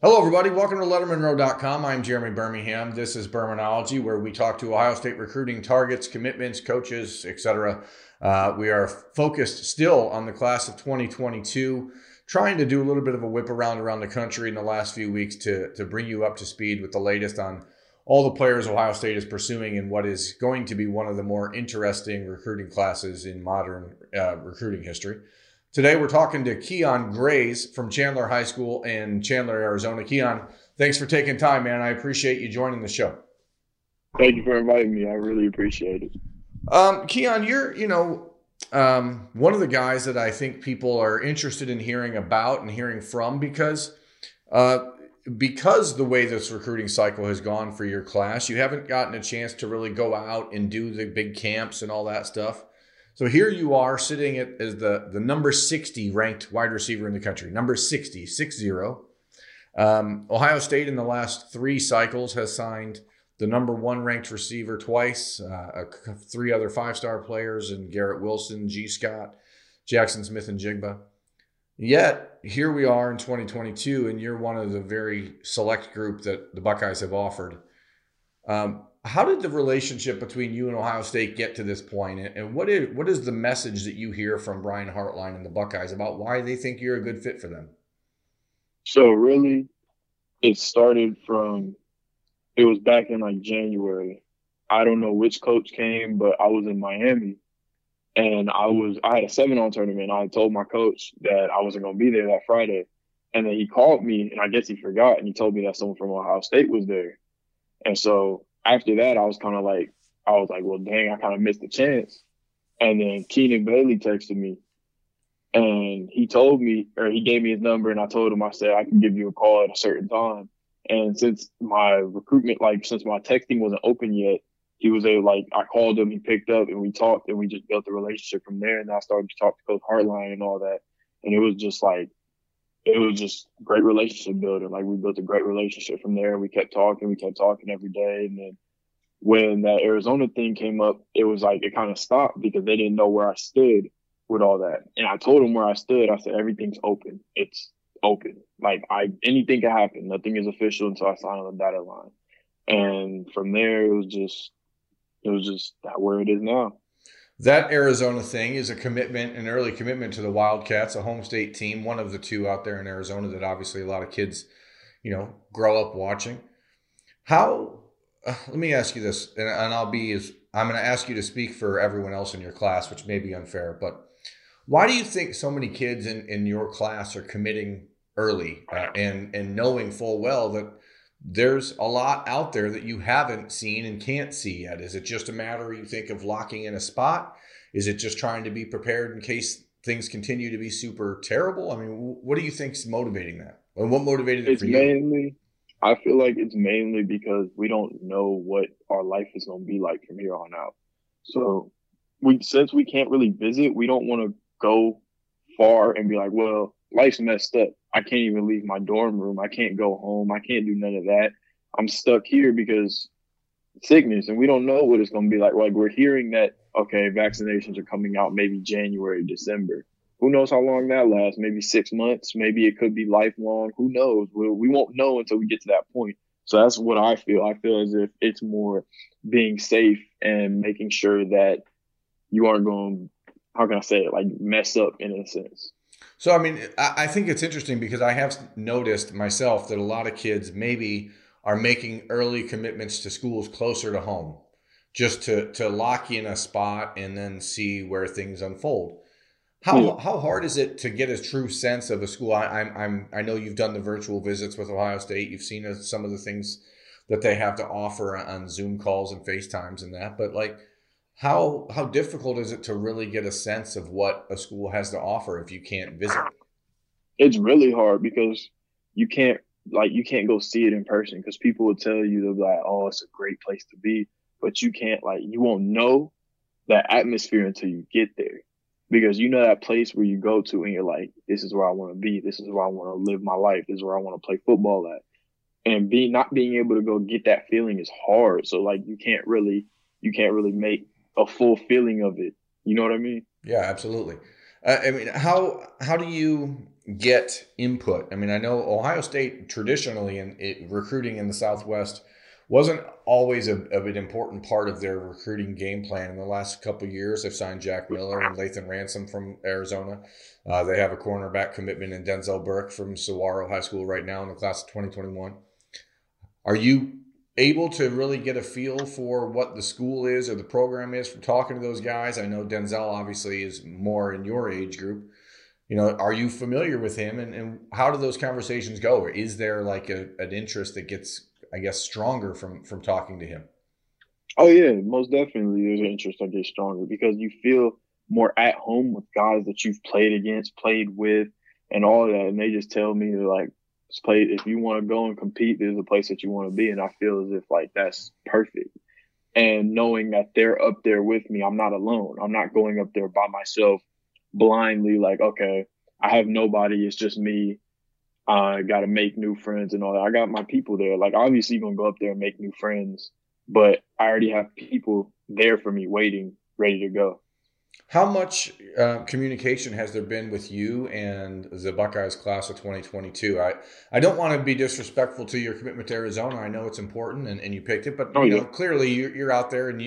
Hello, everybody. Welcome to LettermanRow.com. I'm Jeremy Birmingham. This is Bermanology, where we talk to Ohio State recruiting targets, commitments, coaches, etc. We are focused still on the class of 2022, trying to do a little bit of a whip around the country in the last few weeks to bring you up to speed with the latest on all the players Ohio State is pursuing in what is going to be one of the more interesting recruiting classes in modern recruiting history. Today, we're talking to Keon Grays from Chandler High School in Chandler, Arizona. Keon, thanks for taking time, man. I appreciate you joining the show. Thank you for inviting me. I really appreciate it. Keon, you're, one of the guys that I think people are interested in hearing about and hearing from uh, because the way this recruiting cycle has gone for your class, you haven't gotten a chance to really go out and do the big camps and all that stuff. So here you are sitting as the number 60 ranked wide receiver in the country, number 60, 6-0. Ohio State in the last three cycles has signed the number one ranked receiver twice, three other five-star players, and Garrett Wilson, G. Scott, Jackson Smith, and Jigba. Yet, here we are in 2022, and you're one of the very select group that the Buckeyes have offered. How did the relationship between you and Ohio State get to this point? And what is the message that you hear from Brian Hartline and the Buckeyes about why they think you're a good fit for them? So really, it started from it was back in like January. I don't know which coach came, but I was in Miami and I had a 7-on tournament. I told my coach that I wasn't gonna be there that Friday. And then he called me and I guess he forgot and he told me that someone from Ohio State was there. And so after that I was like, well dang, I kinda missed the chance. And then Keenan Bailey texted me and he told me, or he gave me his number, and I told him, I said, I can give you a call at a certain time. And since my recruitment, since my texting wasn't open yet, he was able, I called him, he picked up, and we talked, and we just built a relationship from there. And I started to talk to Coach Hartline and all that. And it was just great relationship building. Like, we built a great relationship from there. We kept talking every day. And then when that Arizona thing came up, it was like, it kind of stopped because they didn't know where I stood with all that. And I told him where I stood. I said, everything's open. It's open. Anything can happen. Nothing is official until I sign on the dotted line. And from there, it was just where it is now. That Arizona thing is an early commitment to the Wildcats, a home state team, one of the two out there in Arizona that obviously a lot of kids, grow up watching. How? Let me ask you this, and I'm going to ask you to speak for everyone else in your class, which may be unfair, but why do you think so many kids in your class are committing early and knowing full well that there's a lot out there that you haven't seen and can't see yet? Is it just a matter, you think, of locking in a spot? Is it just trying to be prepared in case things continue to be super terrible? I mean, what do you think's motivating that? Or what motivated it It's for you? mainly, I feel like it's mainly because we don't know what our life is going to be like from here on out. So since we can't really visit, we don't want to go far and be like, well, life's messed up. I can't even leave my dorm room. I can't go home. I can't do none of that. I'm stuck here because sickness and we don't know what it's going to be like. Like we're hearing that, okay, vaccinations are coming out maybe January, December. Who knows how long that lasts? Maybe 6 months. Maybe it could be lifelong. Who knows? We won't know until we get to that point. So that's what I feel. I feel as if it's more being safe and making sure that you aren't going, how can I say it, like mess up in a sense. So, I mean, I think it's interesting because I have noticed myself that a lot of kids maybe are making early commitments to schools closer to home just to lock in a spot and then see where things unfold. Yeah. How hard is it to get a true sense of a school? I know you've done the virtual visits with Ohio State. You've seen some of the things that they have to offer on Zoom calls and FaceTimes and that. But like, how difficult is it to really get a sense of what a school has to offer if you can't visit? It's really hard because you can't you can't go see it in person because people will tell you they'll be like, oh, it's a great place to be, but you can't you won't know that atmosphere until you get there because you know that place where you go to and you're like, this is where I want to be, this is where I want to live my life, this is where I want to play football at, and being not being able to go get that feeling is hard. So you can't really make a full feeling of it. You know what I mean? Yeah, absolutely. I mean, how do you? get input? I mean, I know Ohio State traditionally in recruiting in the Southwest wasn't always of an important part of their recruiting game plan. In the last couple of years, they've signed Jack Miller and Lathan Ransom from Arizona. They have a cornerback commitment in Denzel Burke from Saguaro High School right now in the class of 2021. Are you able to really get a feel for what the school is or the program is from talking to those guys? I know Denzel obviously is more in your age group. Are you familiar with him, and how do those conversations go? Or is there like an interest that gets, I guess, stronger from talking to him? Oh yeah, most definitely. There's an interest that gets stronger because you feel more at home with guys that you've played against, played with, and all that. And they just tell me like, play if you want to go and compete. There's a place that you want to be, and I feel as if like that's perfect. And knowing that they're up there with me, I'm not alone. I'm not going up there by myself blindly. Like, okay, I have nobody. It's just me. I got to make new friends and all that. I got my people there. Like, obviously, gonna go up there and make new friends, but I already have people there for me waiting, ready to go. How much communication has there been with you and the Buckeyes class of 2022? I don't want to be disrespectful to your commitment to Arizona. I know it's important and you picked it, but clearly you're out there and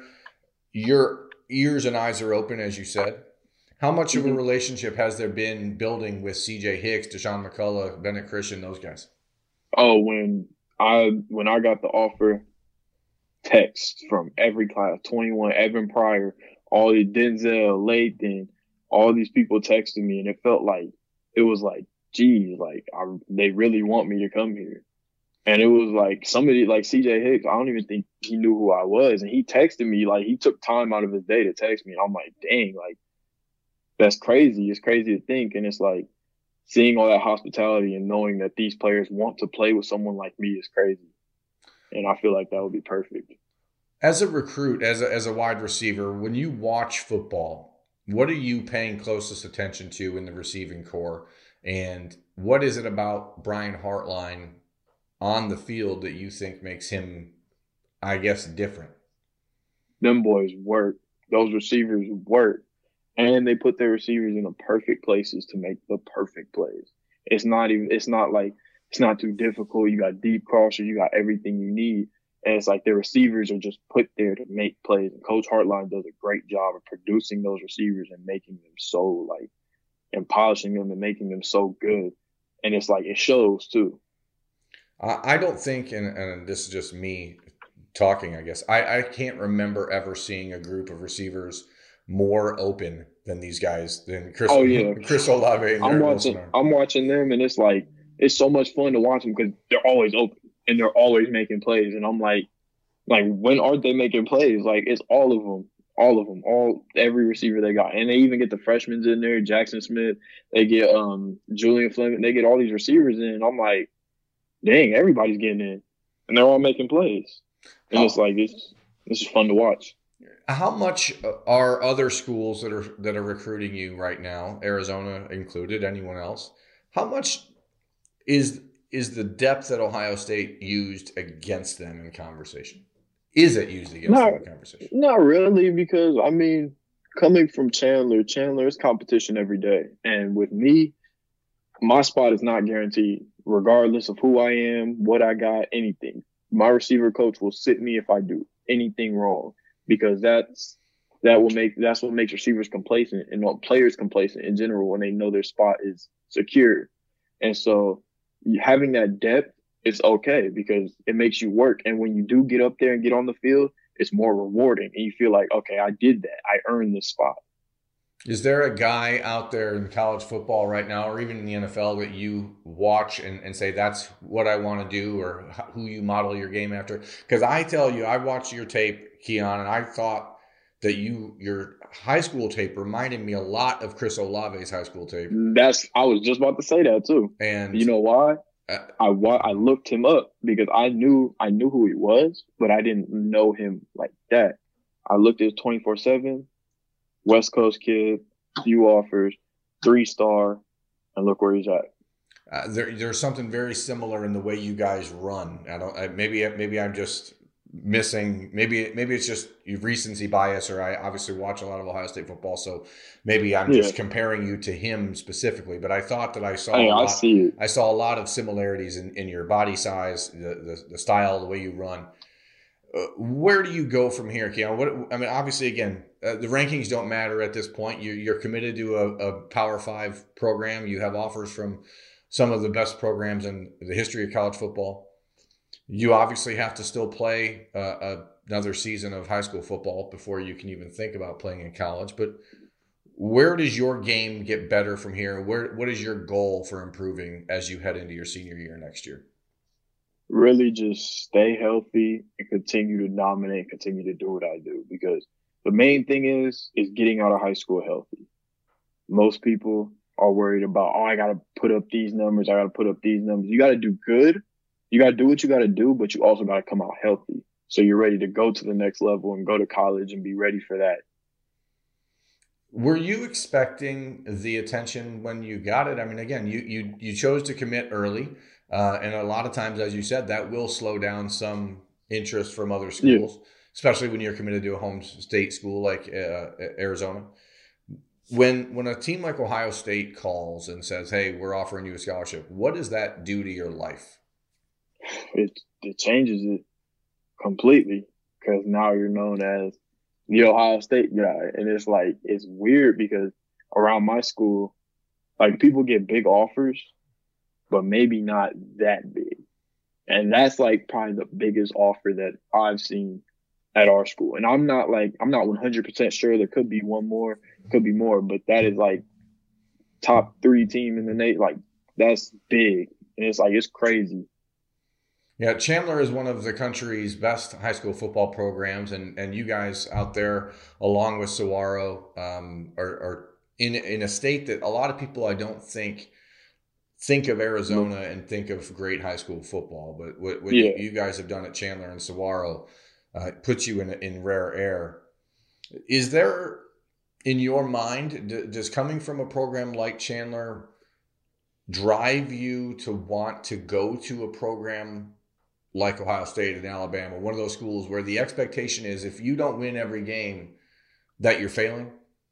your ears and eyes are open, as you said. How much of a relationship has there been building with CJ Hicks, Deshaun McCullough, Bennett Christian, those guys? Oh, when I got the offer, text from every class, 21, Evan Pryor, all the Denzel, Lathan, all these people texted me, and it was like, geez, like they really want me to come here. And it was like somebody like CJ Hicks, I don't even think he knew who I was. And he texted me, like he took time out of his day to text me. And I'm like, dang, like that's crazy. It's crazy to think. And it's like seeing all that hospitality and knowing that these players want to play with someone like me is crazy. And I feel like that would be perfect. As a recruit, as a wide receiver, when you watch football, what are you paying closest attention to in the receiving corps? And what is it about Brian Hartline on the field that you think makes him, I guess, different? Them boys work. Those receivers work. And they put their receivers in the perfect places to make the perfect plays. It's not too difficult. You got deep crossers, you got everything you need. And it's like the receivers are just put there to make plays. And Coach Hartline does a great job of producing those receivers and making them so and polishing them and making them so good. And it's like, it shows too. I don't think, and this is just me talking, I guess, I can't remember ever seeing a group of receivers more open than these guys, than Chris Olave. I'm watching them, and it's like, it's so much fun to watch them because they're always open. And they're always making plays. And I'm like, when aren't they making plays? Like, it's all of them, every receiver they got. And they even get the freshmen in there, Jackson Smith. They get Julian Fleming. They get all these receivers in. And I'm like, dang, everybody's getting in. And they're all making plays. And it's like, this is fun to watch. How much are other schools that are recruiting you right now, Arizona included, anyone else? How much is the depth that Ohio State used against them in conversation? Is it used against them in conversation? Not really, because, I mean, coming from Chandler is competition every day. And with me, my spot is not guaranteed, regardless of who I am, what I got, anything. My receiver coach will sit me if I do anything wrong, because that's what makes receivers complacent and players complacent in general when they know their spot is secure. And so having that depth is okay because it makes you work. And when you do get up there and get on the field, it's more rewarding. And you feel like, okay, I did that. I earned this spot. Is there a guy out there in college football right now, or even in the NFL, that you watch and say, that's what I want to do, or who you model your game after? Because I tell you, I watched your tape, Keon, and I thought that your high school tape reminded me a lot of Chris Olave's high school tape. I was just about to say that too. And you know why? I looked him up because I knew who he was, but I didn't know him like that. I looked at his 24/7, West Coast kid, few offers, 3-star, and look where he's at. There's something very similar in the way you guys run. Maybe I'm just missing. Maybe it's just recency bias, or I obviously watch a lot of Ohio State football, so maybe I'm Yeah. just comparing you to him specifically. But I thought that I saw Hey, a I lot. see it. I saw a lot of similarities in your body size, the style, the way you run. Where do you go from here, Keon? I mean, obviously, again, the rankings don't matter at this point. You're committed to a Power Five program. You have offers from some of the best programs in the history of college football. You obviously have to still play another season of high school football before you can even think about playing in college. But where does your game get better from here? What is your goal for improving as you head into your senior year next year? Really just stay healthy and continue to dominate, continue to do what I do. Because the main thing is getting out of high school healthy. Most people are worried about, oh, I got to put up these numbers. I got to put up these numbers. You got to do good. You got to do what you got to do, but you also got to come out healthy. So you're ready to go to the next level and go to college and be ready for that. Were you expecting the attention when you got it? I mean, again, you chose to commit early, and a lot of times, as you said, that will slow down some interest from other Yeah. schools, especially when you're committed to a home state school like Arizona. When a team like Ohio State calls and says, "Hey, we're offering you a scholarship," what does that do to your life? It changes it completely because now you're known as the Ohio State guy. And it's like, it's weird because around my school, like people get big offers, but maybe not that big. And that's like probably the biggest offer that I've seen at our school. And I'm not 100% sure. There could be one more, could be more, but that is like top three team in the nation. Like that's big. And it's like, it's crazy. Yeah, Chandler is one of the country's best high school football programs, and you guys out there, along with Saguaro, are in a state that a lot of people I don't think of Arizona and think of great high school football. But what Yeah. you guys have done at Chandler and Saguaro puts you in rare air. Is there, in your mind, does coming from a program like Chandler drive you to want to go to a program like Ohio State and Alabama, one of those schools where the expectation is if you don't win every game, that you're failing?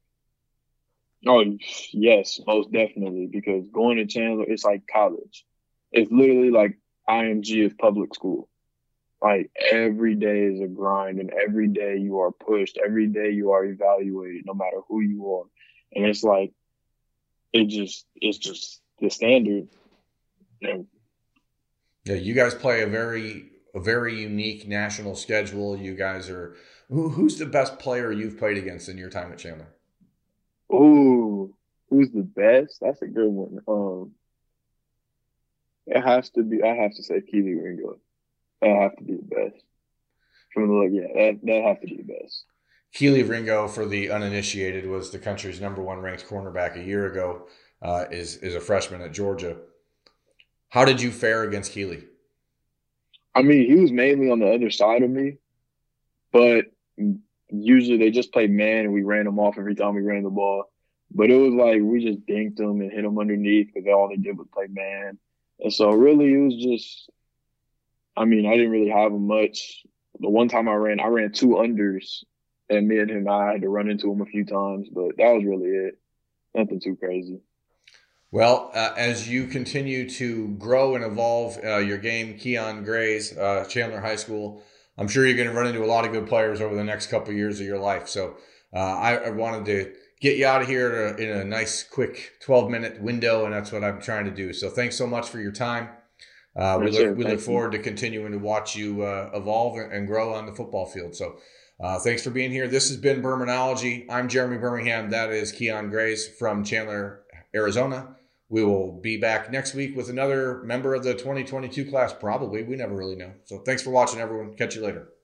Oh, yes, most definitely. Because going to Chandler, it's like college. It's literally like IMG is public school. Like every day is a grind and every day you are pushed. Every day you are evaluated, no matter who you are. And it's like, it's just the standard. And Yeah, you guys play a very unique national schedule. You guys are who's the best player you've played against in your time at Chandler? ooh, who's the best? That's a good one. I have to say Keely Ringo. That have to be the best. From the look, yeah, that have to be the best. Keely Ringo, for the uninitiated, was the country's number one ranked cornerback a year ago. Is a freshman at Georgia. How did you fare against Keely? I mean, he was mainly on the other side of me, but usually they just played man and we ran him off every time we ran the ball. But it was like we just dinked him and hit him underneath because all they did was play man. And so really it was just, I mean, I didn't really have him much. The one time I ran two unders and me and him, I had to run into him a few times, but that was really it. Nothing too crazy. Well, as you continue to grow and evolve your game, Keon Grays, Chandler High School, I'm sure you're going to run into a lot of good players over the next couple of years of your life. So I wanted to get you out of here in a nice, quick 12-minute window, and that's what I'm trying to do. So thanks so much for your time. Yes, sir. We look Thank you. forward to continuing to watch you evolve and grow on the football field. So thanks for being here. This has been Bermanology. I'm Jeremy Birmingham. That is Keon Grays from Chandler, Arizona. We will be back next week with another member of the 2022 class, probably. We never really know. So thanks for watching, everyone. Catch you later.